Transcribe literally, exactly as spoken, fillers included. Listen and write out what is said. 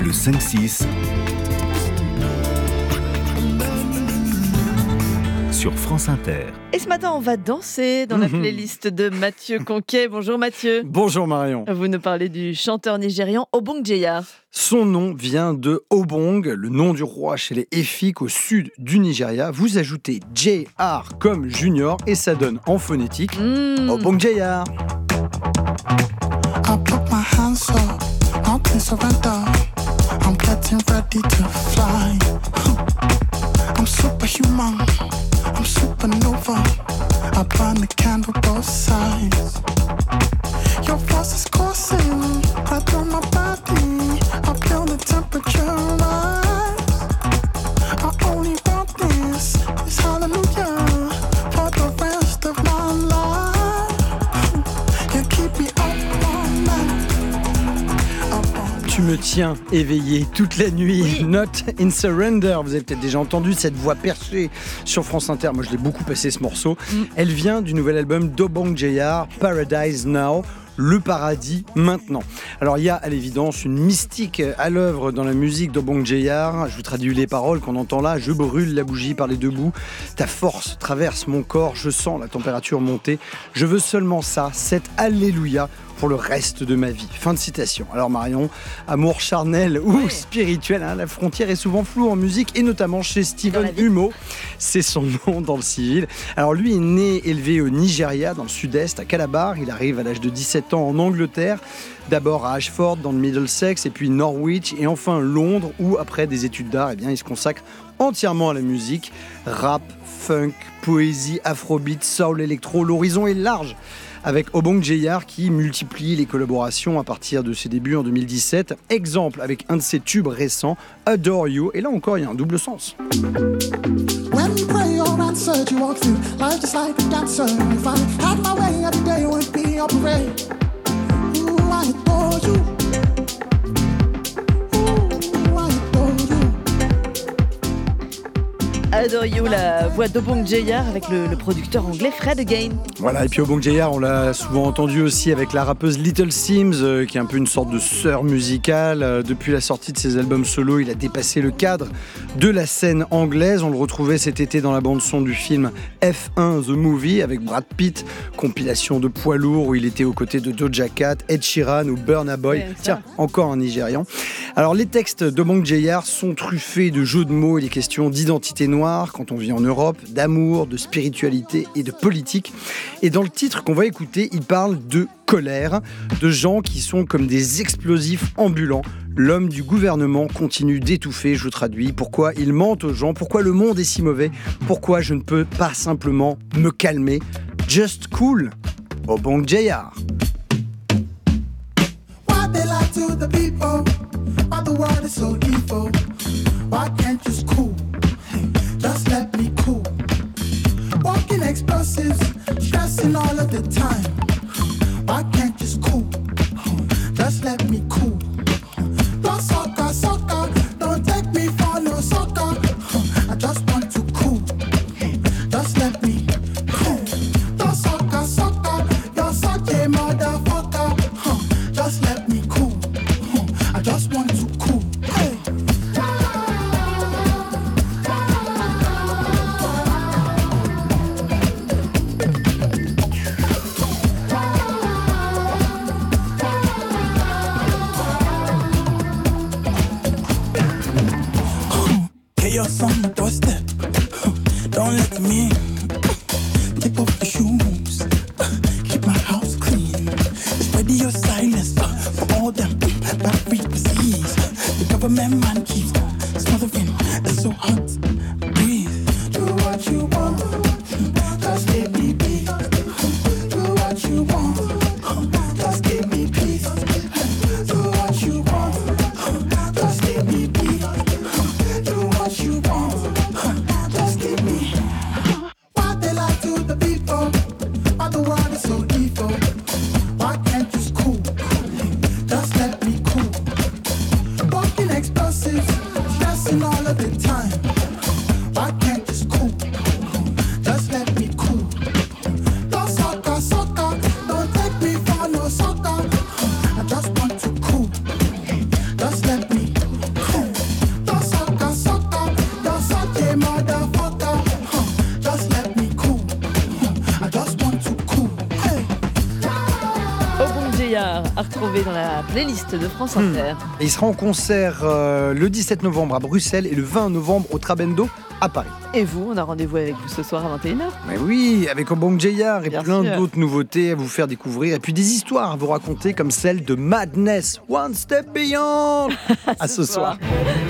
Le cinq six sur France Inter. Et ce matin, on va danser dans la playlist de Mathieu Conquet. Bonjour Mathieu. Bonjour Marion. Vous nous parlez du chanteur nigérian Obong Jayar. Son nom vient de Obong, le nom du roi chez les Efik au sud du Nigeria. Vous ajoutez J R comme junior et ça donne en phonétique mmh. Obong Jayar. I put my hands up, nothing surrender. I'm getting ready to fly. I'm superhuman, I'm supernova. I burn the candle both sides. Your force is coursing right through my body. I feel the temperature rise. I only want this, this hallelujah for the rest of my life. You keep me up all night. Up all night. Tu me tiens éveillé toute la nuit. Oui. Not in Surrender. Vous avez peut-être déjà entendu cette voix perchée sur France Inter. Moi, je l'ai beaucoup passé ce morceau. Mm. Elle vient du nouvel album d'Obong Jayar, Paradise Now. Le paradis maintenant. Alors il y a à l'évidence une mystique à l'œuvre dans la musique d'Obong Jayar. Je vous traduis les paroles qu'on entend là. Je brûle la bougie par les deux bouts. Ta force traverse mon corps. Je sens la température monter. Je veux seulement ça, cet alléluia pour le reste de ma vie. Fin de citation. Alors Marion, amour charnel ou ouais. spirituel, hein, la frontière est souvent floue en musique et notamment chez Steven Humeau. C'est son nom dans le civil. Alors lui est né, élevé au Nigeria, dans le sud-est, à Calabar. Il arrive à l'âge de dix-sept ans en Angleterre, d'abord à Ashford dans le Middlesex et puis Norwich et enfin Londres où après des études d'art, eh bien, il se consacre entièrement à la musique, rap, funk, poésie, afrobeat, soul, électro. L'horizon est large avec Obong Jayar qui multiplie les collaborations à partir de ses débuts en deux mille dix-sept. Exemple avec un de ses tubes récents, Adore You. Et là encore, il y a un double sens. When you pray or answered, you walk through life just like a dancer. If I had my way, every day would be a parade. Ooh, I adore you. Ooh, I adore you. Adore You, la voix d'Obong Jayar avec le, le producteur anglais Fred Again. Voilà, et puis Obong Jayar, on l'a souvent entendu aussi avec la rappeuse Little Simz, euh, qui est un peu une sorte de sœur musicale. Euh, depuis la sortie de ses albums solo, il a dépassé le cadre de la scène anglaise. On le retrouvait cet été dans la bande-son du film F un The Movie avec Brad Pitt, compilation de poids lourds où il était aux côtés de Doja Cat, Ed Sheeran ou Burna Boy. Ouais, Tiens, encore un Nigérian. Alors les textes d'Obong Jayar sont truffés de jeux de mots et des questions d'identité noire quand on vit en Europe, d'amour, de spiritualité et de politique. Et dans le titre qu'on va écouter, il parle de colère, de gens qui sont comme des explosifs ambulants. L'homme du gouvernement continue d'étouffer, je vous traduis, pourquoi il ment aux gens, pourquoi le monde est si mauvais, pourquoi je ne peux pas simplement me calmer. Just cool, Obong Jayar. Why they lie to the people? Why the world is so evil? Why can't you just cool? Hey, just let me cool. Walking explosives, stressing all of the time. Why can't you just cool? Just let me cool. Don't sucker, sucker, don't take me for no sucker. I just want to cool. Just let me cool. Don't sucker, sucker, you're such a motherfucker. Just let me cool. I just want to cool. Hey. Chaos on the doorstep. Don't let me in. Take off your shoes. Keep my house clean. Spread your silence for all them bad frequencies. The government man keeps smothering. It's so hot. Breathe. Do what you want. Just give me peace. Do what you want. Just give me peace. Do what you want. Just give me peace. Do what you want. Just give me. Why they lie to the people? Why the world is so evil? Why can't you just cool? Just let me cool. Walking explosives, stressing all of the time. Why can't you just cool? à retrouver dans la playlist de France Inter. Et il sera en concert euh, le dix-sept novembre à Bruxelles et le vingt novembre au Trabendo à Paris. Et vous, on a rendez-vous avec vous ce soir à vingt et une heures. Mais oui, avec Obong Jayar et Bien plein sûr. d'autres nouveautés à vous faire découvrir. Et puis des histoires à vous raconter comme celle de Madness, One Step Beyond. À ce soir. soir.